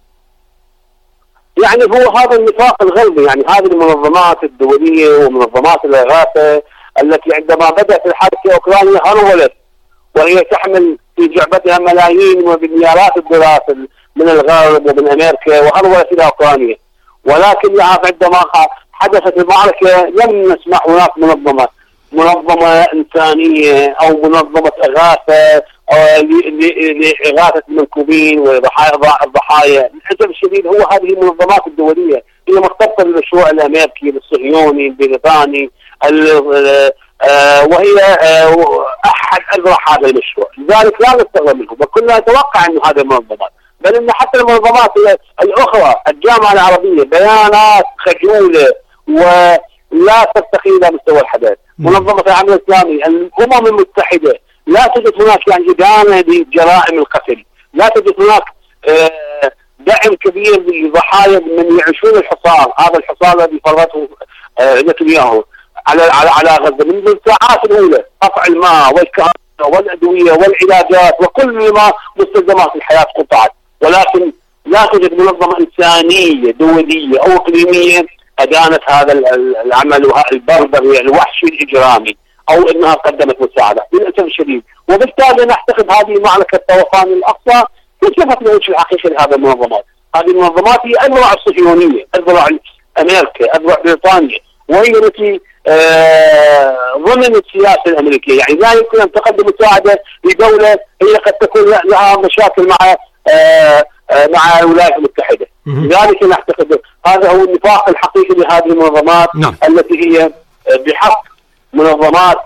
يعني هو هذا النفاق الغربي. يعني هذه المنظمات الدولية ومنظمات الإغاثة التي عندما بدأت الحرب في أوكرانيا هرولت، وهي تحمل في جعبتها ملايين ومليارات الدولارات من الغرب ومن أمريكا، وهرولت إلى أوكرانيا. ولكن عندما حدثت المعركة لم نسمع هناك منظمة إنسانية أو منظمة إغاثة لإغاثة المنكوبين والضحايا. للأسف الشديد هو هذه المنظمات الدولية هي مرتبطة بالمشروع الأمريكي الصهيوني البريطاني، وهي أحد أجرى هذا المشروع، لذلك لا نستغرب منه، وكنا نتوقع أن هذه المنظمات، بل أن حتى المنظمات الأخرى الجامعة العربية بيانات خجولة ولا ترتقي إلى مستوى الحدث. منظمة العمل الإسلامي، الأمم المتحدة، لا توجد هناك يعني إدانة لجرائم القتل، لا توجد هناك دعم كبير لضحايا من يعيشون الحصار، هذا الحصار الذي فرضته نتنياهو على غزة من الساعات الأولى، قطع الماء والكهرباء والأدوية والعلاجات وكل ما مستلزمات الحياة قطعت، ولكن لا توجد منظمة إنسانية دولية أو إقليمية أدانت هذا العمل البربري الوحشي الإجرامي أو أنها قدمت مساعدة للأسف الشديد. وبالتالي نعتقد هذه معركة طوفان الأقصى كشفت الوجه الحقيقي لهذه المنظمات. هذه المنظمات هي أذرع الصهيونية، أذرع أمريكا، أذرع بريطانيا، وهي التي ضمن السياسة الأمريكية. يعني لا يمكن أن تقدم مساعدة لدولة هي قد تكون لها مشاكل مع الولايات المتحدة. لذلك نعتقد هذا هو النفاق الحقيقي لهذه المنظمات التي هي بحق منظمات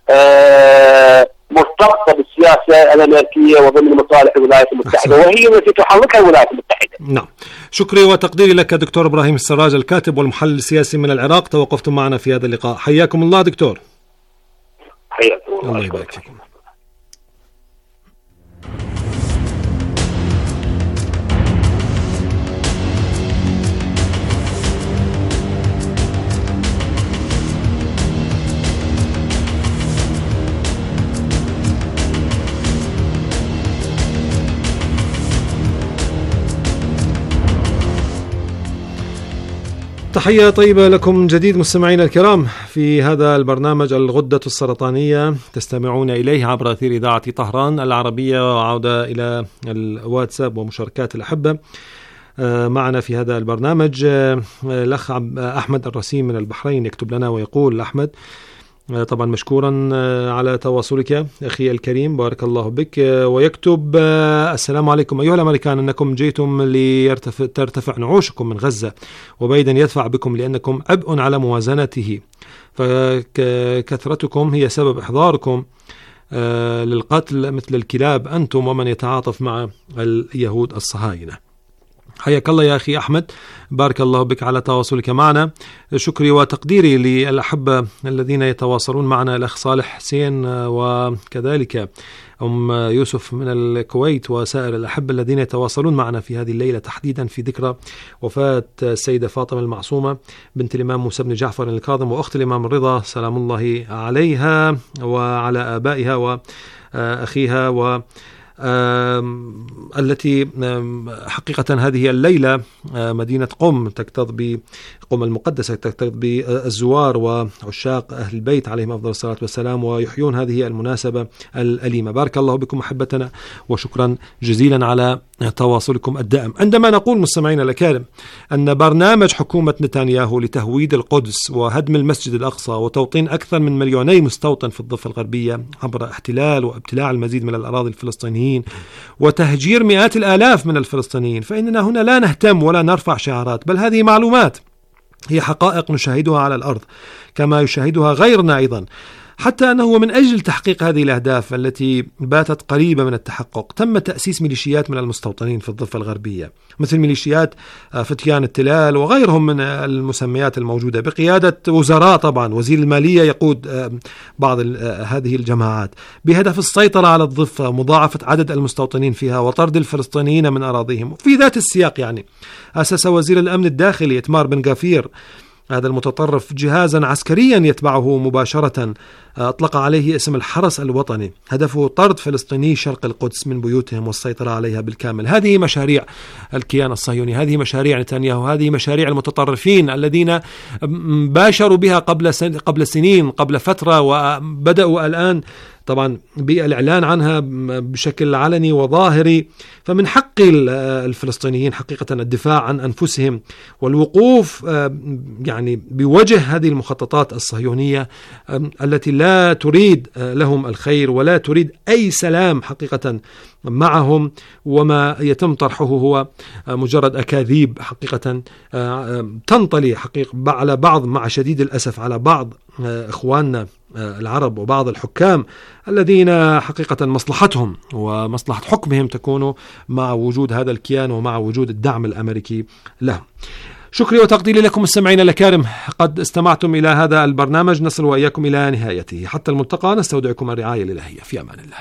مرتبطة بالسياسة الأمريكية وضمن مصالح الولايات المتحدة، وهي التي تحركها الولايات المتحدة. نعم، شكري وتقديري لك دكتور إبراهيم السراج، الكاتب والمحلل السياسي من العراق، توقفتم معنا في هذا اللقاء. حياكم الله دكتور. حياكم الله يبارك فيكم. تحية طيبة لكم من جديد مستمعينا الكرام في هذا البرنامج الغدة السرطانية، تستمعون إليه عبر أثير إذاعة طهران العربية. وعودة إلى الواتساب ومشاركات الأحبة معنا في هذا البرنامج. الأخ أحمد الرسيم من البحرين يكتب لنا ويقول: أحمد طبعا مشكورا على تواصلك أخي الكريم، بارك الله بك. ويكتب: السلام عليكم أيها الأمريكان، أنكم جئتم لترتفع نعوشكم من غزة، وبايدن يدفع بكم لأنكم عبء على موازنته، فكثرتكم هي سبب إحضاركم للقتل مثل الكلاب أنتم ومن يتعاطف مع اليهود الصهاينة. حياك الله يا أخي أحمد، بارك الله بك على تواصلك معنا. شكري وتقديري للأحبة الذين يتواصلون معنا، الأخ صالح حسين وكذلك أم يوسف من الكويت وسائر الأحبة الذين يتواصلون معنا في هذه الليلة تحديدا في ذكرى وفاة السيدة فاطمة المعصومة بنت الإمام موسى بن جعفر الكاظم وأخت الإمام الرضا سلام الله عليها وعلى آبائها وأخيها التي حقيقة هذه الليلة مدينة قم تكتظ بقم المقدسة تكتظ بالزوار وعشاق أهل البيت عليهم أفضل الصلاة والسلام، ويحيون هذه المناسبة الأليمة. بارك الله بكم أحبتنا، وشكرا جزيلا على تواصلكم الدائم. عندما نقول مستمعينا الأكارم أن برنامج حكومة نتنياهو لتهويد القدس وهدم المسجد الأقصى وتوطين أكثر من 2,000,000 مستوطن في الضفة الغربية عبر احتلال وابتلاع المزيد من الأراضي الفلسطينيين وتهجير مئات الآلاف من الفلسطينيين، فإننا هنا لا نهتم ولا نرفع شعارات، بل هذه معلومات، هي حقائق نشاهدها على الأرض كما يشاهدها غيرنا أيضا. حتى أنه من أجل تحقيق هذه الأهداف التي باتت قريبة من التحقق تم تأسيس ميليشيات من المستوطنين في الضفة الغربية، مثل ميليشيات فتيان التلال وغيرهم من المسميات الموجودة بقيادة وزراء، طبعا وزير المالية يقود بعض هذه الجماعات، بهدف السيطرة على الضفة، مضاعفة عدد المستوطنين فيها وطرد الفلسطينيين من أراضيهم. في ذات السياق يعني أسس وزير الأمن الداخلي إتمار بن غفير هذا المتطرف جهازا عسكريا يتبعه مباشرة أطلق عليه اسم الحرس الوطني، هدفه طرد فلسطيني شرق القدس من بيوتهم والسيطرة عليها بالكامل. هذه مشاريع الكيان الصهيوني، هذه مشاريع نتنياهو، هذه مشاريع المتطرفين الذين باشروا بها قبل سنين، قبل فترة، وبدأوا الآن طبعا بالإعلان عنها بشكل علني وظاهري. فمن حق الفلسطينيين حقيقة الدفاع عن أنفسهم والوقوف يعني بوجه هذه المخططات الصهيونية التي لا تريد لهم الخير ولا تريد أي سلام حقيقة معهم، وما يتم طرحه هو مجرد أكاذيب حقيقة تنطلي حقيقة على بعض، مع شديد الأسف على بعض إخواننا العرب وبعض الحكام الذين حقيقة مصلحتهم ومصلحة حكمهم تكون مع وجود هذا الكيان ومع وجود الدعم الأمريكي له. شكري وتقديري لكم مستمعين الأكارم، قد استمعتم إلى هذا البرنامج، نصل وإياكم إلى نهايته. حتى الملتقى، نستودعكم الرعاية الإلهية، في أمان الله.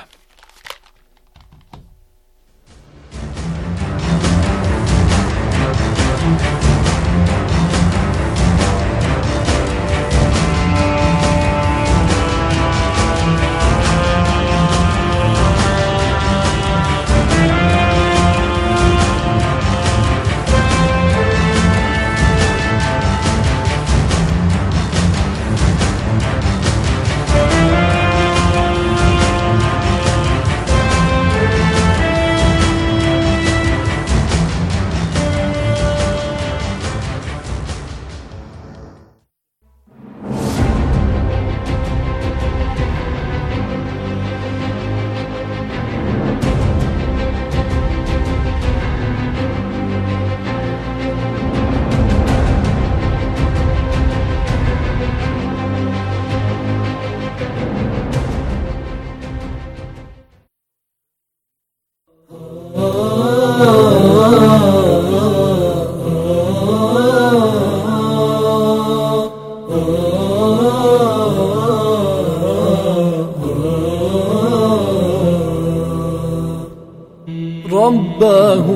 رباه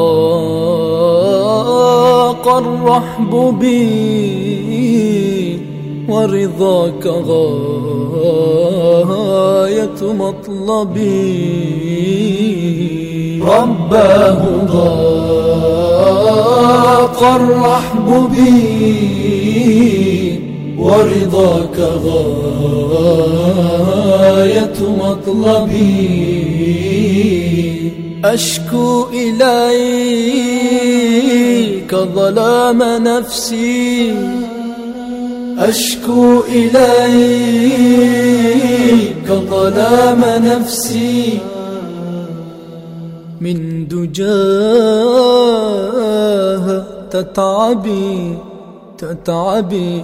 ضاق الرحب بي ورضاك غاية مطلبي. رباه ضاق الرحب بي ورضاك غاية مطلبي. أشكو إليك ظلام نفسي، أشكو إليك ظلام نفسي. من دجاها تتعبي تتعبي.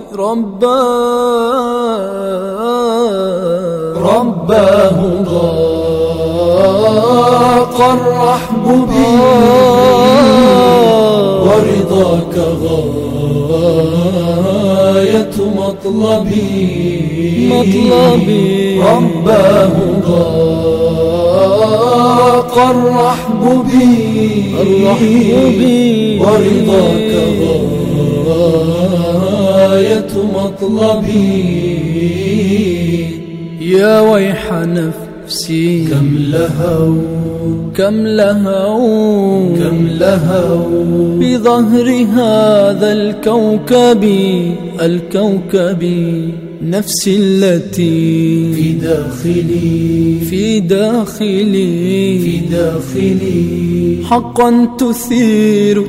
رباه ضاق الرحب بي ورضاك غاية مطلبي. رباه ضاق الرحب بي ورضاك غاية مطلبي. يا ويح نفسي كم لهوا بظهر هذا الكوكب نفسي التي في داخلي حقا تثير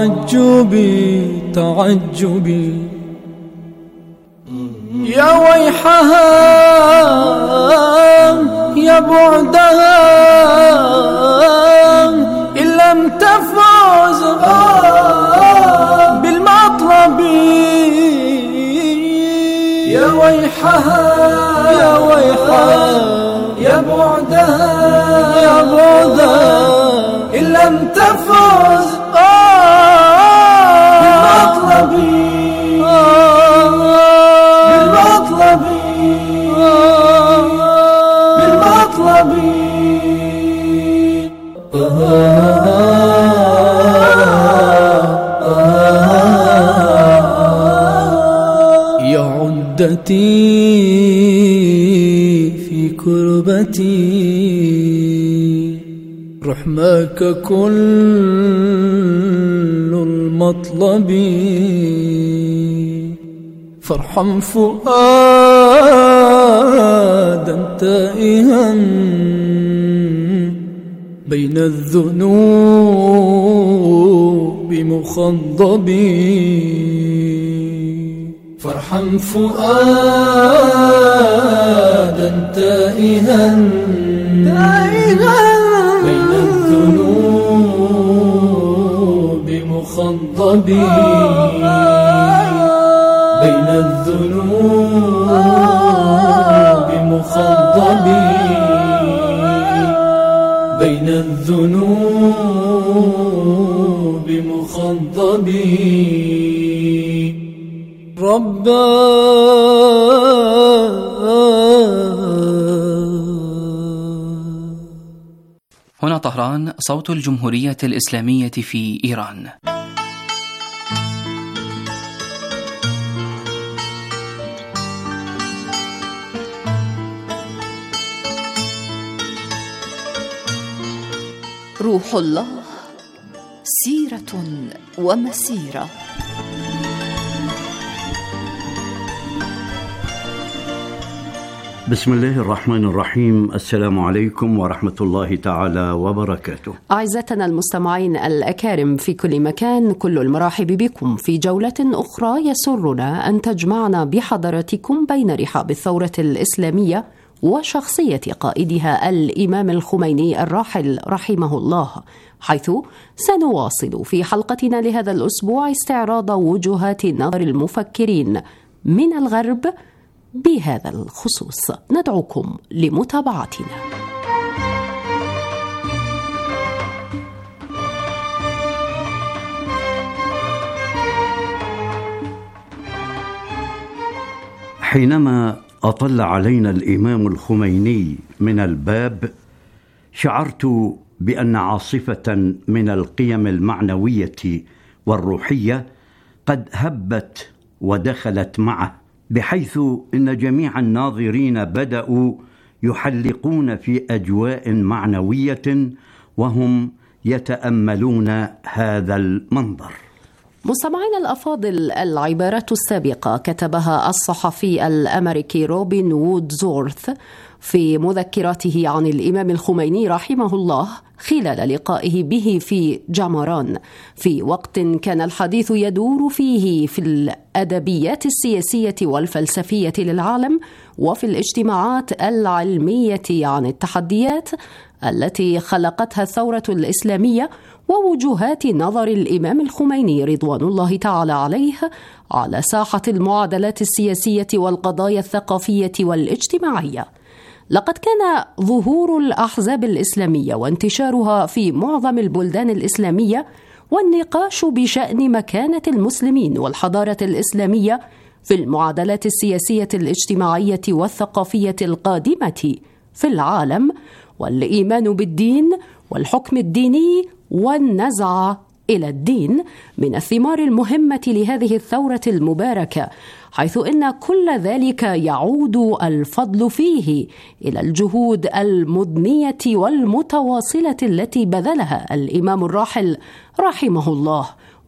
تعجبي. يا ويحها يا بعدها إن لم تفوز بالمطلب. يا ويحها يا بعدها إن لم تفوز بالمطلب. يا عدتي في كربتي رحماك كل المطلب. فارحم فؤادا تائها بين الذنوب مخضب. فارحم فؤادا تائها بين الذنوب مخضب. بين الذنوب هنا طهران، صوت الجمهورية الإسلامية في إيران. روح الله، سيرة ومسيرة. بسم الله الرحمن الرحيم. السلام عليكم ورحمة الله تعالى وبركاته. أعزتنا المستمعين الأكارم في كل مكان، كل المرحب بكم في جولة أخرى يسرنا أن تجمعنا بحضراتكم بين رحاب الثورة الإسلامية وشخصية قائدها الإمام الخميني الراحل رحمه الله، حيث سنواصل في حلقتنا لهذا الأسبوع استعراض وجهات نظر المفكرين من الغرب بهذا الخصوص. ندعوكم لمتابعتنا. حينما أطل علينا الإمام الخميني من الباب، شعرت بأن عاصفة من القيم المعنوية والروحية قد هبت ودخلت معه، بحيث إن جميع الناظرين بدأوا يحلقون في أجواء معنوية وهم يتأملون هذا المنظر. مستمعينا الأفاضل، العبارة السابقة كتبها الصحفي الأمريكي روبن وودزورث في مذكراته عن الإمام الخميني رحمه الله خلال لقائه به في جمران، في وقت كان الحديث يدور فيه في الأدبيات السياسية والفلسفية للعالم وفي الاجتماعات العلمية عن التحديات التي خلقتها الثورة الإسلامية ووجهات نظر الإمام الخميني رضوان الله تعالى عليه على ساحة المعادلات السياسية والقضايا الثقافية والاجتماعية. لقد كان ظهور الأحزاب الإسلامية وانتشارها في معظم البلدان الإسلامية والنقاش بشأن مكانة المسلمين والحضارة الإسلامية في المعادلات السياسية الاجتماعية والثقافية القادمة في العالم، والإيمان بالدين والحكم الديني والنزعة إلى الدين من الثمار المهمة لهذه الثورة المباركة، حيث إن كل ذلك يعود الفضل فيه إلى الجهود المضنية والمتواصلة التي بذلها الإمام الراحل رحمه الله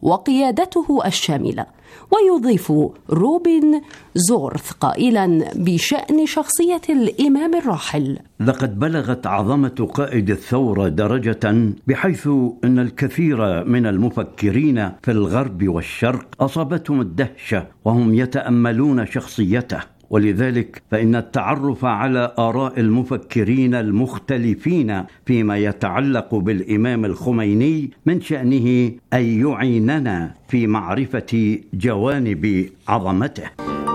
وقيادته الشاملة. ويضيف روبن زورث قائلا بشأن شخصية الإمام الراحل: لقد بلغت عظمة قائد الثورة درجة بحيث أن الكثير من المفكرين في الغرب والشرق أصابتهم الدهشة وهم يتأملون شخصيته، ولذلك فإن التعرف على آراء المفكرين المختلفين فيما يتعلق بالإمام الخميني من شأنه أن يعيننا في معرفة جوانب عظمته.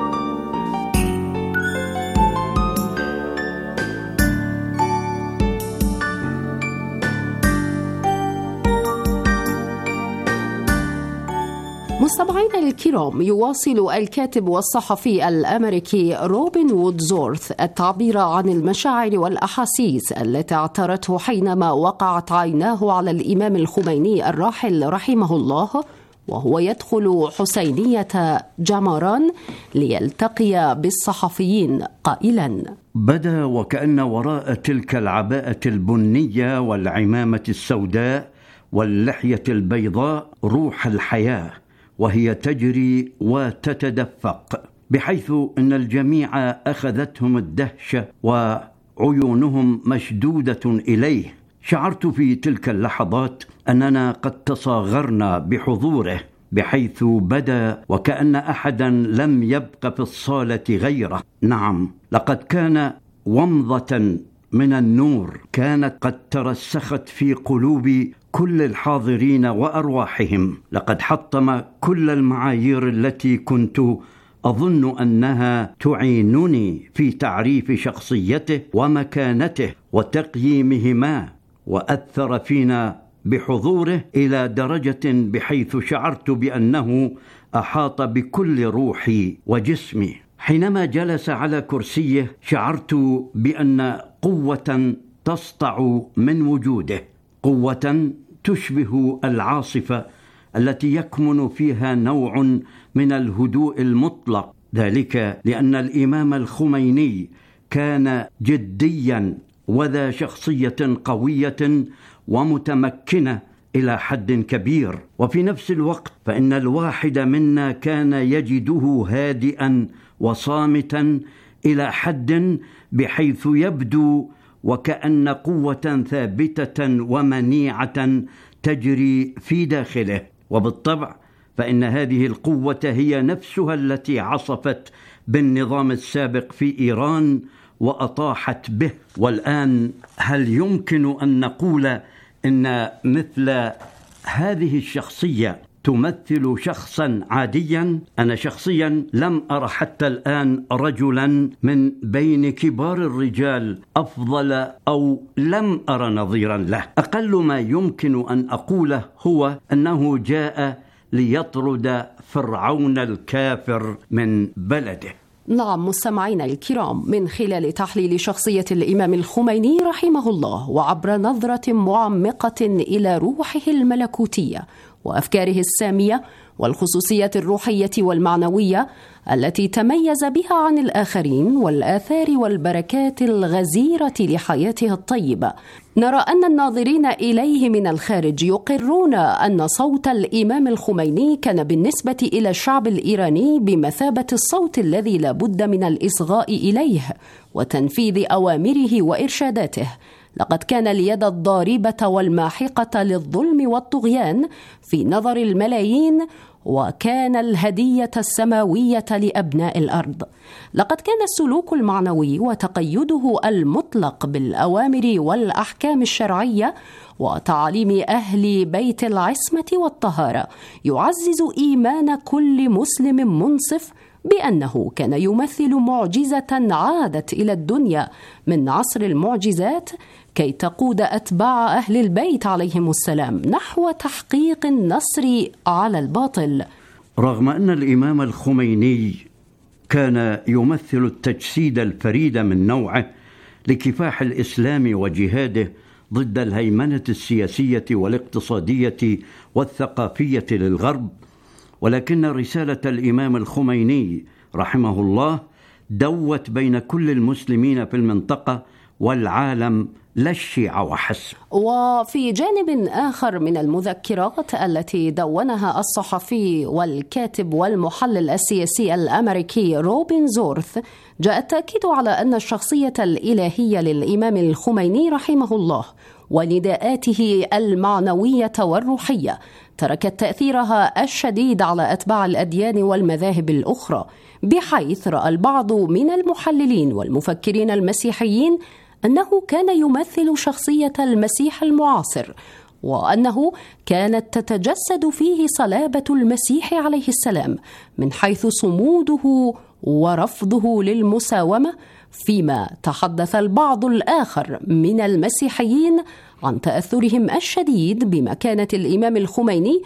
مستمعينا الكرام، يواصل الكاتب والصحفي الأمريكي روبن وودزورث التعبير عن المشاعر والأحاسيس التي اعترته حينما وقعت عيناه على الإمام الخميني الراحل رحمه الله وهو يدخل حسينية جمران ليلتقي بالصحفيين، قائلا: بدا وكأن وراء تلك العباءة البنية والعمامة السوداء واللحية البيضاء روح الحياة، وهي تجري وتتدفق، بحيث أن الجميع أخذتهم الدهشة وعيونهم مشدودة إليه. شعرت في تلك اللحظات أننا قد تصاغرنا بحضوره، بحيث بدا وكأن أحدا لم يبق في الصالة غيره. نعم، لقد كان ومضة من النور كانت قد ترسخت في قلوب كل الحاضرين وأرواحهم. لقد حطم كل المعايير التي كنت أظن أنها تعينني في تعريف شخصيته ومكانته وتقييمهما، وأثر فينا بحضوره إلى درجة بحيث شعرت بأنه أحاط بكل روحي وجسمي. حينما جلس على كرسيه شعرت بأن قوة تسطع من وجوده، قوة تشبه العاصفة التي يكمن فيها نوع من الهدوء المطلق، ذلك لأن الإمام الخميني كان جديا وذا شخصية قوية ومتمكنة إلى حد كبير، وفي نفس الوقت فإن الواحد منا كان يجده هادئا وصامتا إلى حد بحيث يبدو وكأن قوة ثابتة ومنيعة تجري في داخله. وبالطبع فإن هذه القوة هي نفسها التي عصفت بالنظام السابق في إيران وأطاحت به. والآن هل يمكن أن نقول إن مثل هذه الشخصية تمثل شخصا عاديا؟ أنا شخصيا لم أرى حتى الآن رجلا من بين كبار الرجال أفضل أو لم أرى نظيرا له. أقل ما يمكن أن أقوله هو أنه جاء ليطرد فرعون الكافر من بلده. نعم مستمعينا الكرام، من خلال تحليل شخصية الإمام الخميني رحمه الله وعبر نظرة معمقة إلى روحه الملكوتية وأفكاره السامية والخصوصيات الروحية والمعنوية التي تميز بها عن الآخرين والآثار والبركات الغزيرة لحياته الطيبة، نرى أن الناظرين إليه من الخارج يقرون أن صوت الإمام الخميني كان بالنسبة إلى الشعب الإيراني بمثابة الصوت الذي لا بد من الإصغاء إليه وتنفيذ أوامره وإرشاداته. لقد كان اليد الضاربة والماحقة للظلم والطغيان في نظر الملايين، وكان الهدية السماوية لأبناء الأرض. لقد كان السلوك المعنوي وتقيده المطلق بالأوامر والأحكام الشرعية وتعاليم أهل بيت العصمة والطهارة يعزز إيمان كل مسلم منصف بأنه كان يمثل معجزة عادت إلى الدنيا من عصر المعجزات كي تقود أتباع أهل البيت عليهم السلام نحو تحقيق النصر على الباطل. رغم أن الإمام الخميني كان يمثل التجسيد الفريد من نوعه لكفاح الإسلام وجهاده ضد الهيمنة السياسية والاقتصادية والثقافية للغرب، ولكن رسالة الإمام الخميني رحمه الله دوت بين كل المسلمين في المنطقة والعالم لا الشيعة وحسب. وفي جانب آخر من المذكرات التي دونها الصحفي والكاتب والمحلل السياسي الأمريكي روبن زورث، جاء التأكيد على أن الشخصية الإلهية للإمام الخميني رحمه الله ونداءاته المعنوية والروحية تركت تأثيرها الشديد على أتباع الأديان والمذاهب الأخرى، بحيث رأى البعض من المحللين والمفكرين المسيحيين أنه كان يمثل شخصية المسيح المعاصر، وأنه كانت تتجسد فيه صلابة المسيح عليه السلام من حيث صموده ورفضه للمساومة، فيما تحدث البعض الآخر من المسيحيين عن تأثرهم الشديد بمكانة الإمام الخميني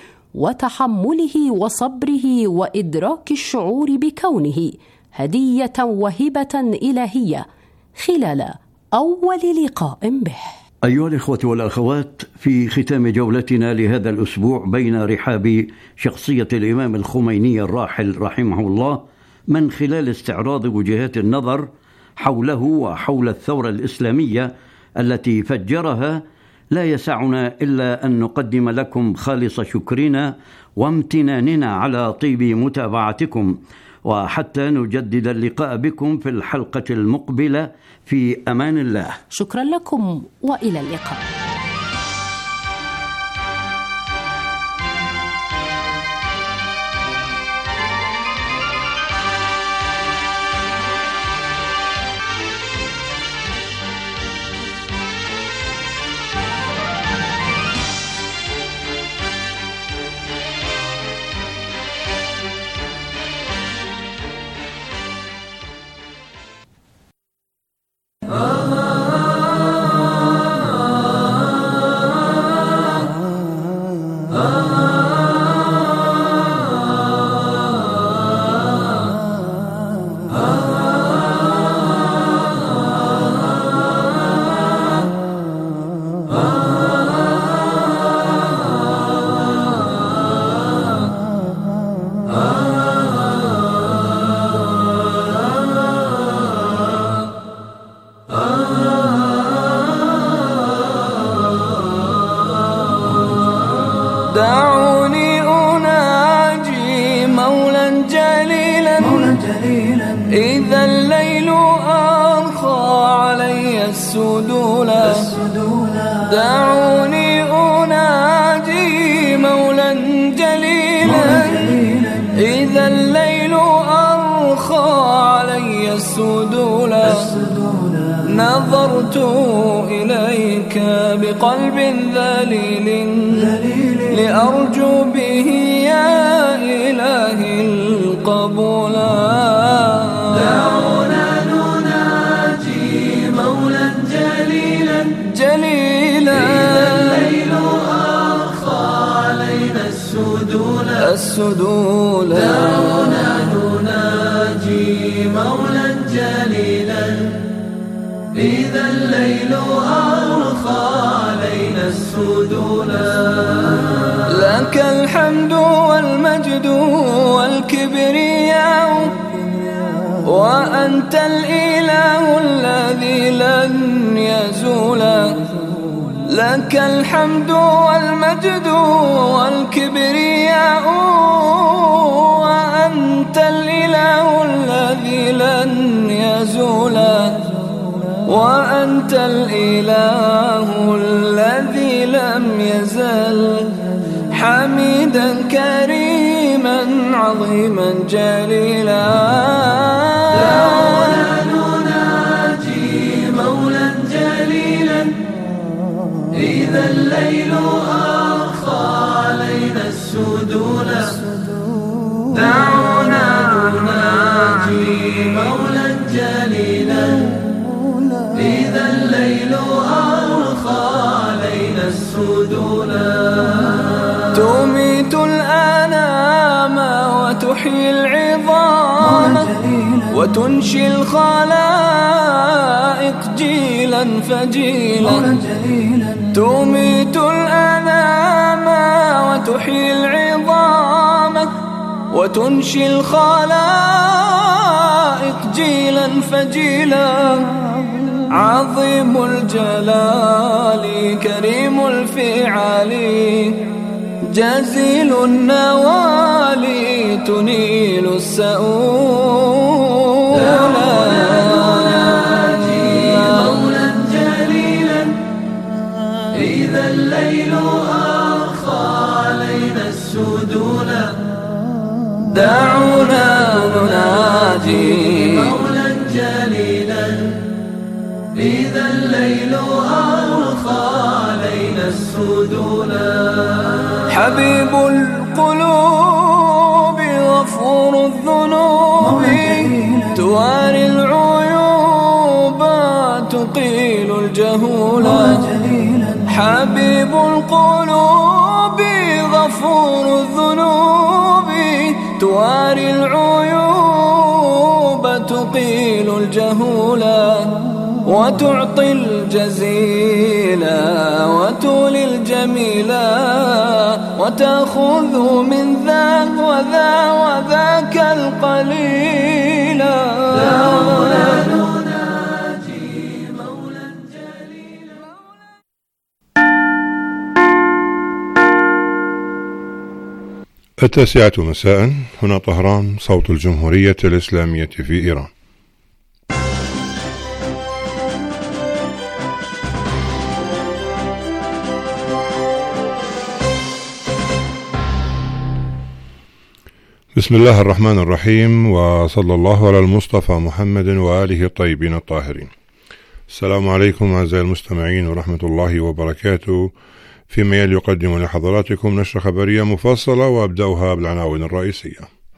وتحمله وصبره وإدراك الشعور بكونه هدية وهبة إلهية خلال أول لقاء به. أيها الإخوة والأخوات، في ختام جولتنا لهذا الأسبوع بين رحاب شخصية الإمام الخميني الراحل رحمه الله من خلال استعراض وجهات النظر حوله وحول الثورة الإسلامية التي فجرها، لا يسعنا إلا أن نقدم لكم خالص شكرنا وامتناننا على طيب متابعتكم، وحتى نجدد اللقاء بكم في الحلقة المقبلة في أمان الله. شكرا لكم وإلى اللقاء. إذا الليل أرخى علي السدولا دعوني أناجي مولا جليلا إذا الليل أرخى علي السدولا نظرت إليك بقلب ذليل لأرجو به يا إلهي القبول دعونا نناجي مولا جليلا إذا الليل أرخى علينا السدول دعونا نناجي مولا جليلا إذا الليل أرخى علينا السدول لك الحمد والمجد والكبرياء وأنت الإله الذي لن يزول لك الحمد والمجد والكبرياء وأنت الإله الذي لن يزول وأنت الإله الذي لم يزل حميدا كريما عظيما جليلا دعونا نناجي مولا جليلا إذا الليل أرخى علينا السدول دعونا نناجي مولا جليلا إذا الليل أرخى علينا السدول تميت الأنام وتحيي العظام وتنشي الخلائق جيلا فجيلا تميت الأنام وتحيي العظام وتنشي الخلائق جيلا فجيلا عظيم الجلال كريم الفعال جزيل النوال تنيل السؤول نناجي مولا جليلا إذا الليل أرخى علينا السدول دعونا نناجي مولا جليلا إذا الليل أرخى علينا السدول حبيب القلوب غفور الذنوب تواري العيوب تقيل الجهول حبيب القلوب غفور الذنوب تواري العيوب تقيل الجهول وتعطي الجزيلا وتولي الجميلا وتأخذ من ذا وذا وذاك القليلا دعونا نناجي مولا جليلا. التاسعة مساء، هنا طهران، صوت الجمهورية الإسلامية في إيران. بسم الله الرحمن الرحيم، وصلى الله على المصطفى محمد وآله الطيبين الطاهرين. السلام عليكم أعزائي المستمعين ورحمة الله وبركاته. فيما يلي يقدم لحضراتكم نشرة خبرية مفصلة، وأبدأها بالعناوين الرئيسية.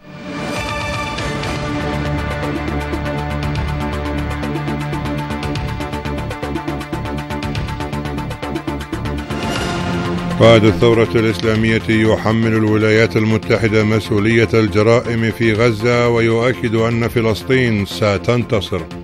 قائد الثورة الإسلامية يحمل الولايات المتحدة مسؤولية الجرائم في غزة، ويؤكد أن فلسطين ستنتصر.